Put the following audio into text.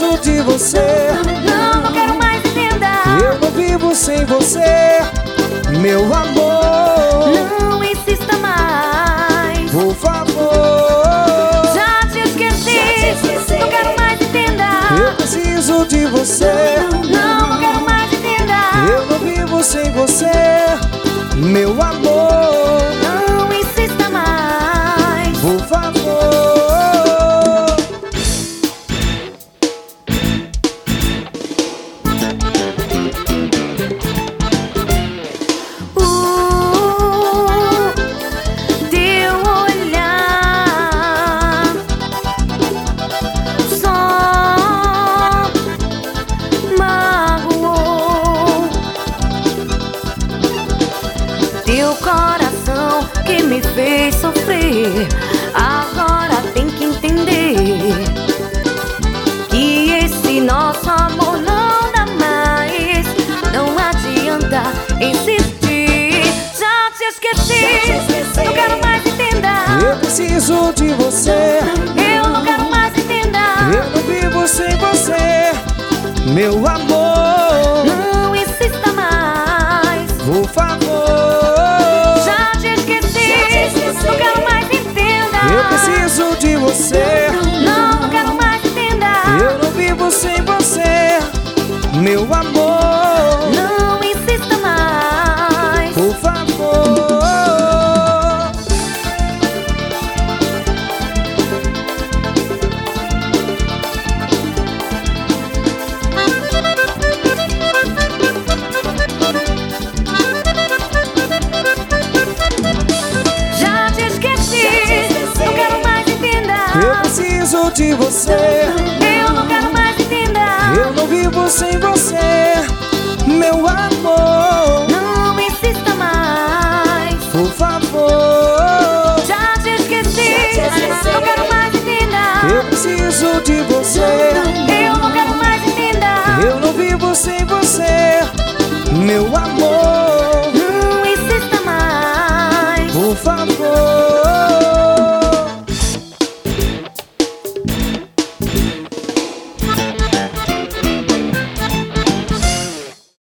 preciso de você. Não, não quero mais entender. Eu não vivo sem você, meu amor. Não insista mais, por favor. já te esqueci. Não quero mais entender. Eu preciso de você. Não, não quero mais entender. Eu não vivo sem você, meu amor. Não insista mais, por favor. teu olhar só magoou. Teu coração que me fez sofrer, agora tem que entender que esse nosso amor não dá mais. Não adianta insistir, já te esqueci. Não quero mais entender. Eu preciso de você. Eu não quero mais entender. Eu não vivo sem você, meu amor. Não insista mais, Por favor. já te esqueci. Não quero mais entender. Eu preciso de você. Não, não quero mais entender. Eu não vivo sem você, meu amor. Não insista mais, Por favor. já te esqueci. Não quero mais entender. Eu preciso de você. Eu não quero mais entender. Eu não vivo sem você, meu amor. Não insista mais, Por favor. já te esqueci. Não quero mais entender. Eu preciso de você. Eu não quero mais entender. Eu não vivo sem você, meu amor.